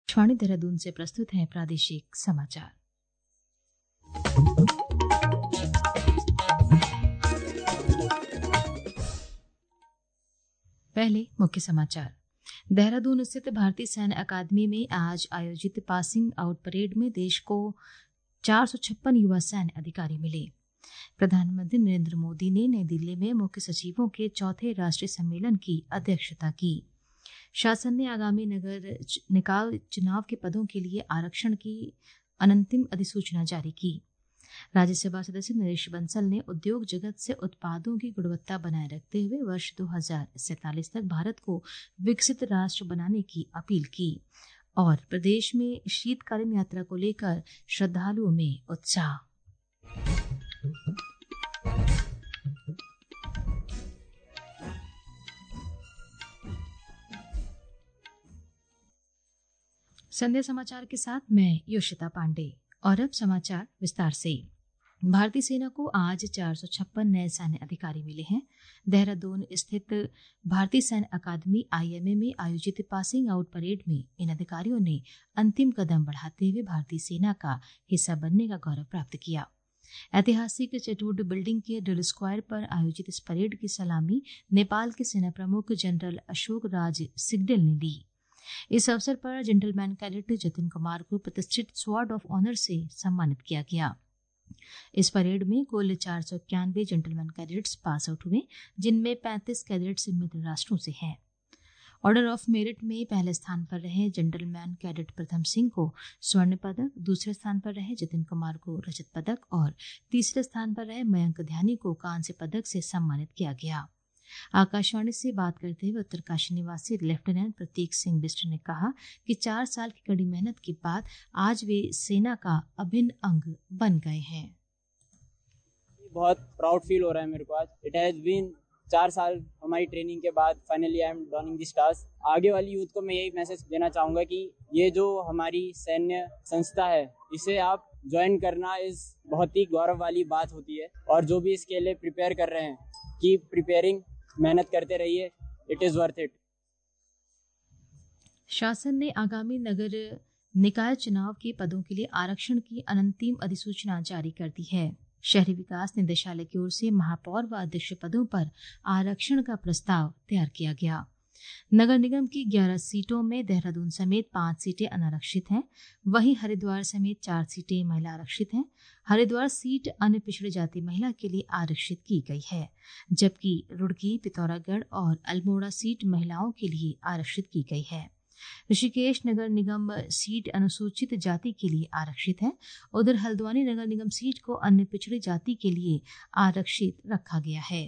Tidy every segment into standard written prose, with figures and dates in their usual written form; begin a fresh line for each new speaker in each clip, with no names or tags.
आकाशवाणी देहरादून से प्रस्तुत है प्रादेशिक समाचार। पहले मुख्य समाचार। देहरादून स्थित भारतीय सैन्य अकादमी में आज आयोजित पासिंग आउट परेड में देश को 456 युवा सैन्य अधिकारी मिले। प्रधानमंत्री नरेंद्र मोदी ने नई दिल्ली में मुख्य सचिवों के चौथे राष्ट्रीय सम्मेलन की अध्यक्षता की। शासन ने आगामी नगर निकाय चुनाव के पदों के लिए आरक्षण की अंतिम अधिसूचना जारी की। राज्यसभा सदस्य नरेश बंसल ने उद्योग जगत से उत्पादों की गुणवत्ता बनाए रखते हुए वर्ष 2047 तक भारत को विकसित राष्ट्र बनाने की अपील की। और प्रदेश में शीतकालीन यात्रा को लेकर श्रद्धालुओं में उत्साह। संध्या समाचार के साथ मैं योशिता पांडे। और अब समाचार विस्तार से। भारतीय सेना को आज 456 नए सैन्य अधिकारी मिले हैं। देहरादून स्थित भारतीय सैन्य अकादमी IMA में आयोजित पासिंग आउट परेड में इन अधिकारियों ने अंतिम कदम बढ़ाते हुए भारतीय सेना का हिस्सा बनने का गौरव प्राप्त किया। ऐतिहासिक चेटवुड बिल्डिंग के ड्रिल स्क्वायर पर आयोजित इस परेड की सलामी नेपाल के सेना प्रमुख जनरल अशोक राज सिग्डेल ने ली। इस अवसर पर जेंटलमैन कैडेट जतिन कुमार को प्रतिष्ठित स्वॉर्ड ऑफ ऑनर से सम्मानित किया गया। इस परेड में कुल 491 जेंटलमैन कैडेट्स पास आउट हुए, जिनमें 35 कैडेट्स मित्र राष्ट्रों से हैं। ऑर्डर ऑफ मेरिट में पहले स्थान पर रहे जेंटलमैन कैडेट प्रथम सिंह को स्वर्ण पदक, दूसरे स्थान पर रहे जतिन कुमार को रजत पदक और तीसरे स्थान पर रहे मयंक ध्यानी को कांस्य पदक से सम्मानित किया गया। आकाशवाणी से बात करते हुए उत्तरकाशी निवासी लेफ्टिनेंट प्रतीक सिंह बिष्ट ने कहा कि 4 साल की कड़ी मेहनत के बाद आज वे सेना का अभिन्न अंग बन गए हैं।
बहुत प्राउड फील हो रहा है मेरे को आज। इट हैज बीन 4 साल हमारी ट्रेनिंग के बाद finally I am donning the stars. आगे वाली यूथ को मैं यही मैसेज देना चाहूंगा कि ये जो हमारी सैन्य संस्था है, इसे आप ज्वाइन करना इस बहुत ही गौरव वाली बात होती है। और जो भी इसके लिए प्रिपेयर कर रहे हैं, कीप प्रिपेयरिंग, मेहनत करते रहिए, इट इज वर्थ इट।
शासन ने आगामी नगर निकाय चुनाव के पदों के लिए आरक्षण की अंतिम अधिसूचना जारी कर दी है। शहरी विकास निदेशालय की ओर से महापौर व अध्यक्ष पदों पर आरक्षण का प्रस्ताव तैयार किया गया। नगर निगम की 11 सीटों में देहरादून समेत 5 सीटें अनारक्षित हैं। वहीं हरिद्वार समेत 4 सीटें महिला आरक्षित हैं। हरिद्वार सीट अन्य पिछड़ी जाति महिला के लिए आरक्षित की गई है, जबकि रुड़की, पिथौरागढ़ और अल्मोड़ा सीट महिलाओं के लिए आरक्षित की गई है। ऋषिकेश नगर निगम सीट अनुसूचित जाति के लिए आरक्षित है। उधर हल्द्वानी नगर निगम सीट को अन्य पिछड़ी जाति के लिए आरक्षित रखा गया है।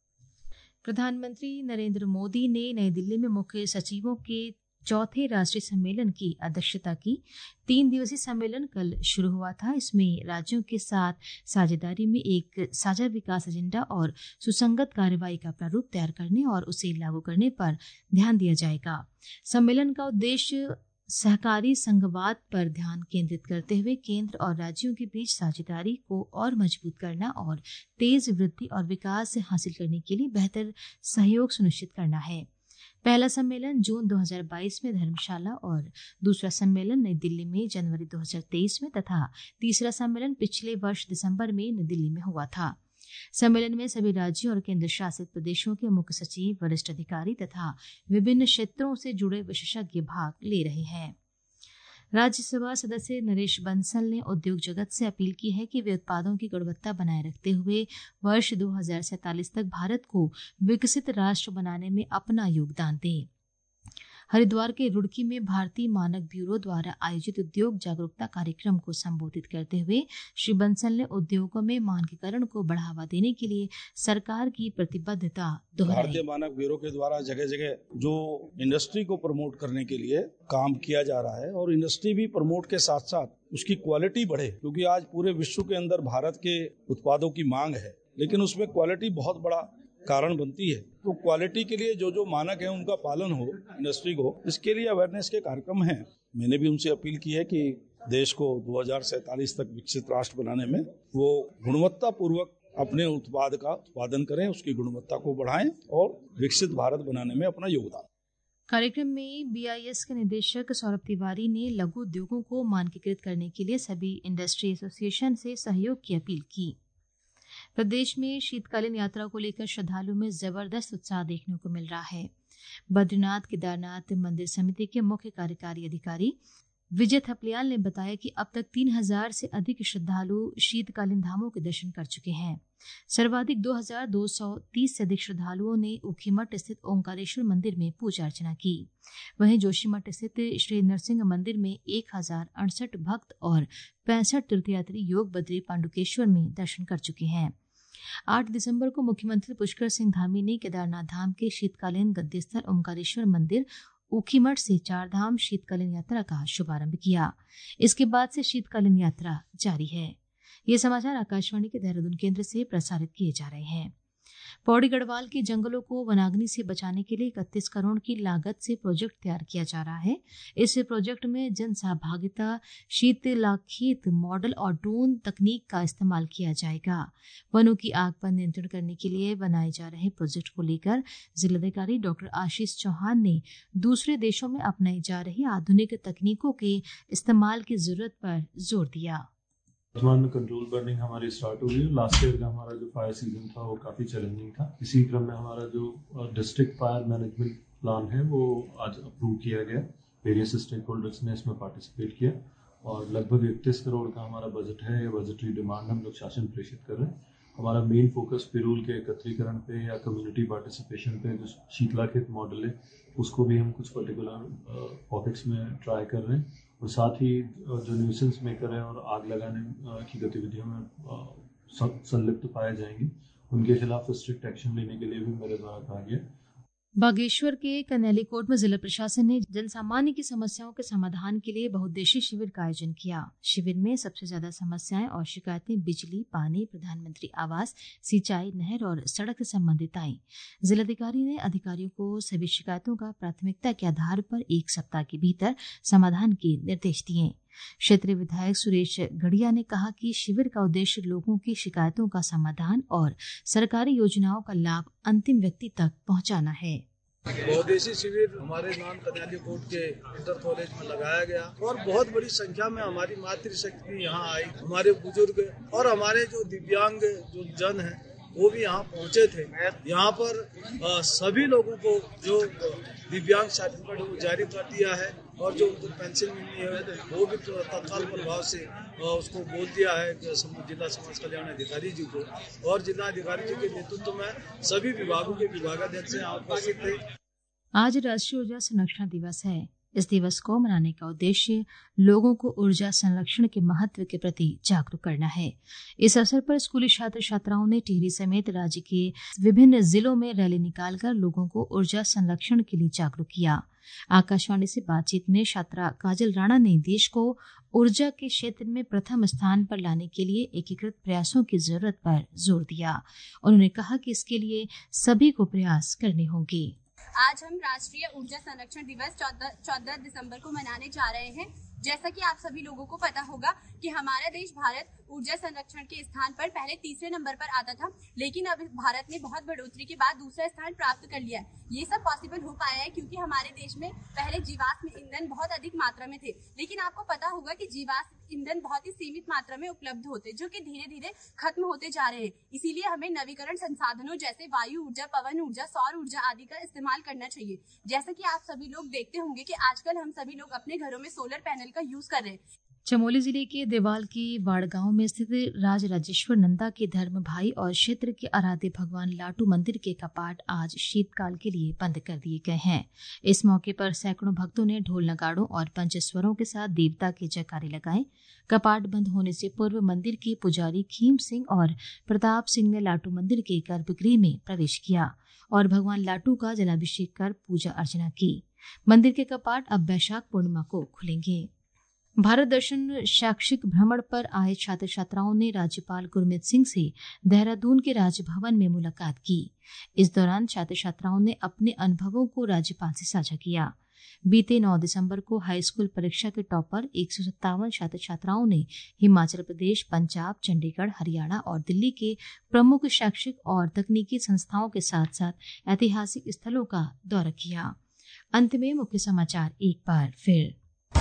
प्रधानमंत्री नरेंद्र मोदी ने नई दिल्ली में मुख्य सचिवों के चौथे राष्ट्रीय सम्मेलन की अध्यक्षता की। 3 दिवसीय सम्मेलन कल शुरू हुआ था। इसमें राज्यों के साथ साझेदारी में एक साझा विकास एजेंडा और सुसंगत कार्रवाई का प्रारूप तैयार करने और उसे लागू करने पर ध्यान दिया जाएगा। सम्मेलन का उद्देश्य सहकारी संघवाद पर ध्यान केंद्रित करते हुए केंद्र और राज्यों के बीच साझेदारी को और मजबूत करना और तेज वृद्धि और विकास हासिल करने के लिए बेहतर सहयोग सुनिश्चित करना है। पहला सम्मेलन जून 2022 में धर्मशाला और दूसरा सम्मेलन नई दिल्ली में जनवरी 2023 में तथा तीसरा सम्मेलन पिछले वर्ष दिसंबर में नई दिल्ली में हुआ था। सम्मेलन में सभी राज्यों और केंद्र शासित प्रदेशों के मुख्य सचिव, वरिष्ठ अधिकारी तथा विभिन्न क्षेत्रों से जुड़े विशेषज्ञ भाग ले रहे हैं। राज्यसभा सदस्य नरेश बंसल ने उद्योग जगत से अपील की है कि वे उत्पादों की गुणवत्ता बनाए रखते हुए वर्ष 2047 तक भारत को विकसित राष्ट्र बनाने में अपना योगदान दें। हरिद्वार के रुड़की में भारतीय मानक ब्यूरो द्वारा आयोजित उद्योग जागरूकता कार्यक्रम को संबोधित करते हुए श्री बंसल ने उद्योगों में मानकीकरण को बढ़ावा देने के लिए सरकार की प्रतिबद्धता दोहराई।
भारतीय मानक ब्यूरो के द्वारा जगह जगह जो इंडस्ट्री को प्रमोट करने के लिए काम किया जा रहा है और इंडस्ट्री भी प्रमोट के साथ साथ उसकी क्वालिटी बढ़े, क्योंकि आज पूरे विश्व के अंदर भारत के उत्पादों की मांग है, लेकिन उसमें क्वालिटी बहुत बड़ा कारण बनती है। तो क्वालिटी के लिए जो जो मानक है उनका पालन हो इंडस्ट्री को, इसके लिए अवेयरनेस के कार्यक्रम हैं। मैंने भी उनसे अपील की है कि देश को 2047 तक विकसित राष्ट्र बनाने में वो गुणवत्ता पूर्वक अपने उत्पाद का उत्पादन करें, उसकी गुणवत्ता को बढ़ाएं और विकसित भारत बनाने में अपना योगदान।
कार्यक्रम में BIS के निदेशक सौरभ तिवारी ने लघु उद्योगों को मानकीकृत करने के लिए सभी इंडस्ट्री एसोसिएशन से सहयोग की अपील की। प्रदेश में शीतकालीन यात्रा को लेकर श्रद्धालुओं में जबरदस्त उत्साह देखने को मिल रहा है। बद्रीनाथ केदारनाथ मंदिर समिति के मुख्य कार्यकारी अधिकारी विजय थपलियाल ने बताया कि अब तक 3000 से अधिक श्रद्धालु शीतकालीन धामों के दर्शन कर चुके हैं। सर्वाधिक 2230 से अधिक श्रद्धालुओं ने ऊखीमठ स्थित ओंकारेश्वर मंदिर में पूजा अर्चना की। वहीं जोशीमठ स्थित श्री नरसिंह मंदिर में 1068 भक्त और 65 तीर्थयात्री योग बद्री पांडुकेश्वर में दर्शन कर चुके हैं। 8 दिसंबर को मुख्यमंत्री पुष्कर सिंह धामी ने केदारनाथ धाम के शीतकालीन गद्दीस्थल ओंकारेश्वर मंदिर ऊखीमठ से 4 धाम शीतकालीन यात्रा का शुभारंभ किया। इसके बाद से शीतकालीन यात्रा जारी है। ये समाचार आकाशवाणी के देहरादून केंद्र से प्रसारित किए जा रहे हैं। पौड़ी गढ़वाल के जंगलों को वनाग्नि से बचाने के लिए 31 करोड़ की लागत से प्रोजेक्ट तैयार किया जा रहा है। इस प्रोजेक्ट में जन सहभागिता, शीतलाखेत मॉडल और ड्रोन तकनीक का इस्तेमाल किया जाएगा। वनों की आग पर नियंत्रण करने के लिए बनाए जा रहे प्रोजेक्ट को लेकर जिलाधिकारी डॉक्टर आशीष चौहान ने दूसरे देशों में अपनाई जा रही आधुनिक तकनीकों के इस्तेमाल की जरूरत पर जोर दिया।
वर्तमान में कंट्रोल बर्निंग हमारी स्टार्ट हो गई है। लास्ट ईयर का हमारा जो फायर सीजन था वो काफ़ी चैलेंजिंग था। इसी क्रम में हमारा जो डिस्ट्रिक्ट फायर मैनेजमेंट प्लान है वो आज अप्रूव किया गया। वेरियस स्टेक होल्डर्स ने इसमें पार्टिसिपेट किया और लगभग 31 करोड़ का हमारा बजट है। ये बजटरी डिमांड हम लोग शासन प्रेषित कर रहे हैं। हमारा मेन फोकस पिरूल के एकत्रीकरण पे या कम्युनिटी पार्टिसिपेशन पे जो शीतलाखेत मॉडल है उसको भी हम कुछ पर्टिकुलर पॉकेट्स में ट्राई कर रहे हैं और साथ ही जो न्यूसेंस मेकर है और आग लगाने की गतिविधियों में संलिप्त पाए जाएंगे उनके खिलाफ स्ट्रिक्ट एक्शन लेने के लिए भी मेरे द्वारा कहा गया।
बागेश्वर के कन्यालीकोट में जिला प्रशासन ने जनसामान्य की समस्याओं के समाधान के लिए बहुउद्देशीय शिविर का आयोजन किया। शिविर में सबसे ज्यादा समस्याएं और शिकायतें बिजली, पानी, प्रधानमंत्री आवास, सिंचाई, नहर और सड़क से संबंधित आई। जिलाधिकारी ने अधिकारियों को सभी शिकायतों का प्राथमिकता के आधार पर 1 सप्ताह के भीतर समाधान के निर्देश दिए। क्षेत्रीय विधायक सुरेश गढ़िया ने कहा कि शिविर का उद्देश्य लोगों की शिकायतों का समाधान और सरकारी योजनाओं का लाभ अंतिम व्यक्ति तक पहुंचाना है।
बहुउद्देशीय शिविर हमारे नॉन कन्यालीकोट के इंटर कॉलेज में लगाया गया और बहुत बड़ी संख्या में हमारी मातृशक्ति यहाँ आई। हमारे बुजुर्ग और हमारे जो दिव्यांग जो जन हैं वो भी यहाँ पहुँचे थे। यहाँ पर सभी लोगों को जो दिव्यांग सर्टिफिकेट वो जारी कर दिया है और जो उनको पेंशन मिलनी है वो भी तत्काल प्रभाव से उसको बोल दिया है जिला समाज कल्याण अधिकारी जी को और जिला अधिकारी जी के नेतृत्व में सभी विभागों के विभागाध्यक्ष यहाँ उपस्थित थे।
आज राष्ट्रीय ऊर्जा संरक्षण दिवस है। इस दिवस को मनाने का उद्देश्य लोगों को ऊर्जा संरक्षण के महत्व के प्रति जागरूक करना है। इस अवसर पर स्कूली छात्र छात्राओं ने टिहरी समेत राज्य के विभिन्न जिलों में रैली निकालकर लोगों को ऊर्जा संरक्षण के लिए जागरूक किया। आकाशवाणी से बातचीत में छात्रा काजल राणा ने देश को ऊर्जा के क्षेत्र में प्रथम स्थान पर लाने के लिए एकीकृत प्रयासों की जरूरत पर जोर दिया। उन्होंने कहा कि इसके लिए सभी को प्रयास करने होंगे।
आज हम राष्ट्रीय ऊर्जा संरक्षण दिवस 14 दिसंबर को मनाने जा रहे हैं। जैसा कि आप सभी लोगों को पता होगा कि हमारा देश भारत ऊर्जा संरक्षण के स्थान पर पहले 3रे नंबर पर आता था, लेकिन अब भारत ने बहुत बढ़ोतरी के बाद 2रा स्थान प्राप्त कर लिया है। ये सब पॉसिबल हो पाया है क्योंकि हमारे देश में पहले जीवाश्म ईंधन बहुत अधिक मात्रा में थे, लेकिन आपको पता होगा कि जीवाश्म ईंधन बहुत ही सीमित मात्रा में उपलब्ध होते जो कि धीरे धीरे खत्म होते जा रहे हैं। इसीलिए हमें नवीकरण संसाधनों जैसे वायु ऊर्जा, पवन ऊर्जा, सौर ऊर्जा आदि का इस्तेमाल करना चाहिए। जैसा कि आप सभी लोग देखते होंगे कि आजकल हम सभी लोग अपने घरों में सोलर पैनल का यूज कर रहे हैं।
चमोली जिले के देवाल के वाड़ गांव में स्थित राजराजेश्वर नंदा के धर्म भाई और क्षेत्र के आराध्य भगवान लाटू मंदिर के कपाट आज शीतकाल के लिए बंद कर दिए गए हैं। इस मौके पर सैकड़ों भक्तों ने ढोल नगाड़ों और पंचस्वरों के साथ देवता के जयकारे लगाए। कपाट बंद होने से पूर्व मंदिर के पुजारी खीम सिंह और प्रताप सिंह ने लाटू मंदिर के गर्भगृह में प्रवेश किया और भगवान लाटू का जलाभिषेक कर पूजा अर्चना की। मंदिर के कपाट अब वैशाख पूर्णिमा को खुलेंगे। भारत दर्शन शैक्षिक भ्रमण पर आए छात्र छात्राओं ने राज्यपाल गुरमीत सिंह से देहरादून के राजभवन में मुलाकात की। इस दौरान छात्र छात्राओं ने अपने अनुभवों को राज्यपाल से साझा किया। बीते 9 दिसंबर को हाई स्कूल परीक्षा के टॉपर 157 छात्र छात्राओं ने हिमाचल प्रदेश, पंजाब, चंडीगढ़, हरियाणा और दिल्ली के प्रमुख शैक्षिक और तकनीकी संस्थाओं के साथ साथ ऐतिहासिक स्थलों का दौरा किया। अंत में मुख्य समाचार एक बार फिर।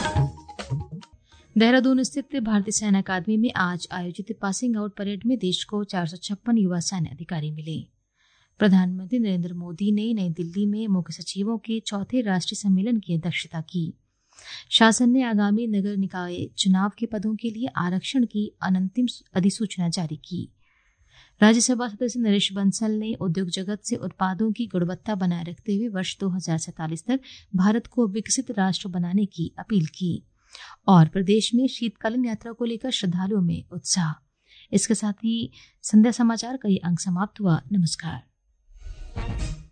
देहरादून स्थित भारतीय सैन्य अकादमी में आज आयोजित पासिंग आउट परेड में देश को 456 युवा सैन्य अधिकारी मिले। प्रधानमंत्री नरेंद्र मोदी ने नई दिल्ली में मुख्य सचिवों के चौथे राष्ट्रीय सम्मेलन की अध्यक्षता की। शासन ने आगामी नगर निकाय चुनाव के पदों के लिए आरक्षण की अंतिम अधिसूचना जारी की। राज्यसभा सदस्य नरेश बंसल ने उद्योग जगत से उत्पादों की गुणवत्ता बनाए रखते हुए वर्ष 2047 तक भारत को विकसित राष्ट्र बनाने की अपील की। और प्रदेश में शीतकालीन यात्रा को लेकर श्रद्धालुओं में उत्साह। इसके साथ ही संध्या समाचार का ये अंक समाप्त हुआ। नमस्कार।